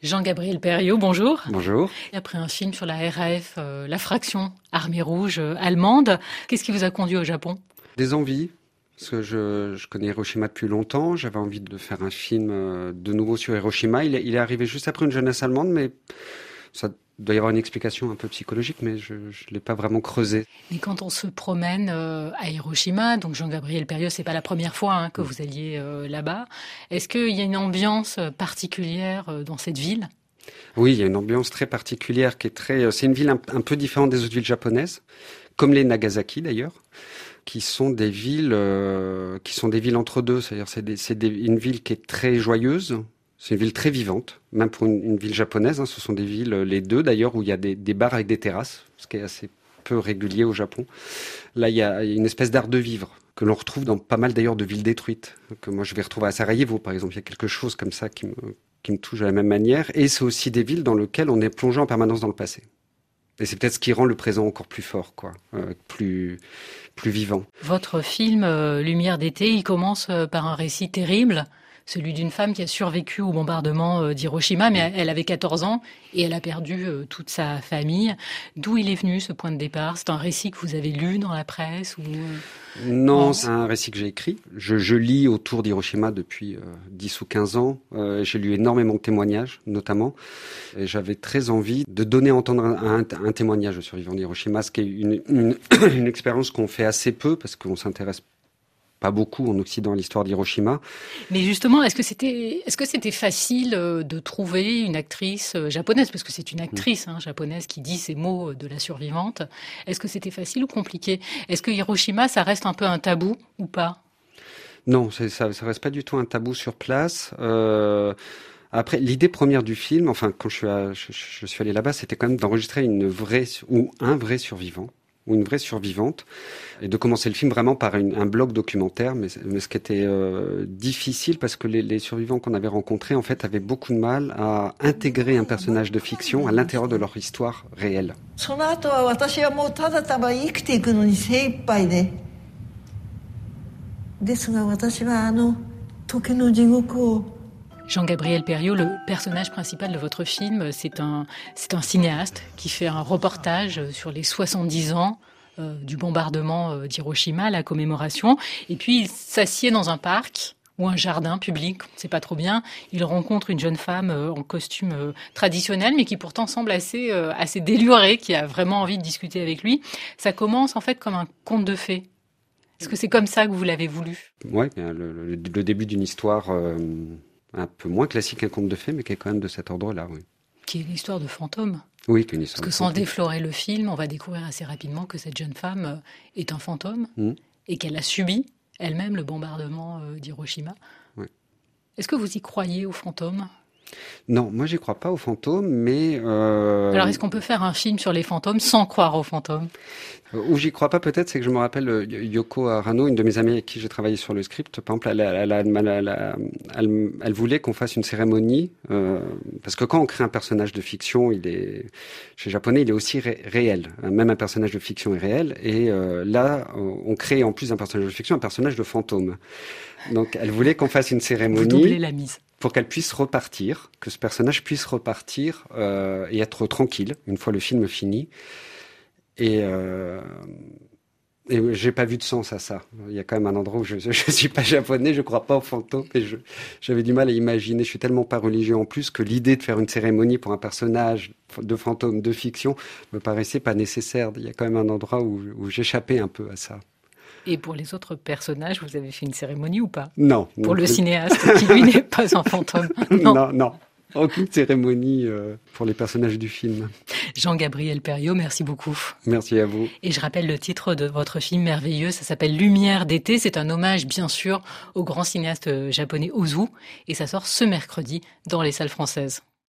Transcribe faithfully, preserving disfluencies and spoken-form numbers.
Jean-Gabriel Perriot, bonjour. Bonjour. Après un film sur la R A F, euh, la fraction Armée Rouge euh, allemande, qu'est-ce qui vous a conduit au Japon ? Des envies, parce que je, je connais Hiroshima depuis longtemps. J'avais envie de faire un film euh, de nouveau sur Hiroshima. Il est, il est arrivé juste après une jeunesse allemande, mais ça doit y avoir une explication un peu psychologique, mais je ne l'ai pas vraiment creusé. Mais quand on se promène euh, à Hiroshima, donc Jean-Gabriel Perriot, c'est pas la première fois hein, que vous alliez euh, là-bas. Est-ce qu'il y a une ambiance particulière euh, dans cette ville ? Oui, il y a une ambiance très particulière qui est très. C'est une ville un, un peu différente des autres villes japonaises, comme les Nagasaki d'ailleurs, qui sont des villes euh, qui sont des villes entre deux. C'est-à-dire c'est, des, c'est des, une ville qui est très joyeuse. C'est une ville très vivante, même pour une, une ville japonaise. Hein, ce sont des villes, les deux d'ailleurs, où il y a des, des bars avec des terrasses, ce qui est assez peu régulier au Japon. Là, il y a une espèce d'art de vivre que l'on retrouve dans pas mal d'ailleurs de villes détruites, que moi je vais retrouver à Sarajevo par exemple. Il y a quelque chose comme ça qui me, qui me touche de la même manière. Et c'est aussi des villes dans lesquelles on est plongé en permanence dans le passé. Et c'est peut-être ce qui rend le présent encore plus fort, quoi, euh, plus, plus vivant. Votre film euh, Lumière d'été, il commence euh, par un récit terrible, celui d'une femme qui a survécu au bombardement euh, d'Hiroshima, mais elle avait quatorze ans et elle a perdu euh, toute sa famille. D'où il est venu ce point de départ ? C'est un récit que vous avez lu dans la presse ou... Non, oh. C'est un récit que j'ai écrit. Je, je lis autour d'Hiroshima depuis euh, dix ou quinze ans. Euh, j'ai lu énormément de témoignages, notamment. Et j'avais très envie de donner à entendre un, un, un témoignage de survivants d'Hiroshima, ce qui est une, une, une expérience qu'on fait assez peu parce qu'on s'intéresse pas beaucoup en Occident à l'histoire d'Hiroshima. Mais justement, est-ce que c'était, est-ce que c'était facile de trouver une actrice japonaise, parce que c'est une actrice hein, japonaise qui dit ces mots de la survivante. Est-ce que c'était facile ou compliqué ? Est-ce que Hiroshima, ça reste un peu un tabou ou pas ? Non, c'est, ça, ça reste pas du tout un tabou sur place. Euh... Après, l'idée première du film, enfin, quand je suis, à, je, je suis allé là-bas, c'était quand même d'enregistrer une vraie ou un vrai survivant. ou une vraie survivante, et de commencer le film vraiment par une, un bloc documentaire, mais, mais ce qui était euh, difficile parce que les, les survivants qu'on avait rencontrés, en fait, avaient beaucoup de mal à intégrer un personnage de fiction à l'intérieur de leur histoire réelle. Jean-Gabriel Perriot, le personnage principal de votre film, c'est un, c'est un cinéaste qui fait un reportage sur les soixante-dix ans euh, du bombardement euh, d'Hiroshima, la commémoration. Et puis, il s'assied dans un parc ou un jardin public, on ne sait pas trop bien. Il rencontre une jeune femme euh, en costume euh, traditionnel, mais qui pourtant semble assez, euh, assez délurée, qui a vraiment envie de discuter avec lui. Ça commence en fait comme un conte de fées. Est-ce que c'est comme ça que vous l'avez voulu ? Oui, le, le, le début d'une histoire... Euh... un peu moins classique qu'un conte de fées, mais qui est quand même de cet ordre-là, oui. Qui est une histoire de fantôme. Oui, qui est une histoire. Parce que sans déflorer le film, on va découvrir assez rapidement que cette jeune femme est un fantôme mmh. et qu'elle a subi elle-même le bombardement d'Hiroshima. Oui. Est-ce que vous y croyez aux fantômes ? Non, moi j'y crois pas aux fantômes, mais... Euh... Alors est-ce qu'on peut faire un film sur les fantômes sans croire aux fantômes ? Où j'y crois pas peut-être, c'est que je me rappelle Yoko Arano, une de mes amies avec qui j'ai travaillé sur le script, par exemple, elle, elle, elle, elle, elle, elle voulait qu'on fasse une cérémonie, euh, parce que quand on crée un personnage de fiction, il est, chez les Japonais, il est aussi ré, réel. Même un personnage de fiction est réel, et euh, là, on crée en plus d'un personnage de fiction un personnage de fantôme. Donc elle voulait qu'on fasse une cérémonie... Vous doublez la mise. Pour qu'elle puisse repartir, que ce personnage puisse repartir euh, et être tranquille une fois le film fini. Et, euh, et j'ai pas vu de sens à ça. Il y a quand même un endroit où je, je suis pas japonais, je crois pas aux fantômes, et je, j'avais du mal à imaginer. Je suis tellement pas religieux en plus que l'idée de faire une cérémonie pour un personnage de fantôme de fiction me paraissait pas nécessaire. Il y a quand même un endroit où, où j'échappais un peu à ça. Et pour les autres personnages, vous avez fait une cérémonie ou pas ? Non. Pour non le plus. cinéaste, qui lui n'est pas un fantôme. Non, non. non. Aucune cérémonie euh, pour les personnages du film. Jean-Gabriel Perriot, merci beaucoup. Merci à vous. Et je rappelle le titre de votre film merveilleux, ça s'appelle Lumière d'été. C'est un hommage, bien sûr, au grand cinéaste japonais Ozu. Et ça sort ce mercredi dans les salles françaises.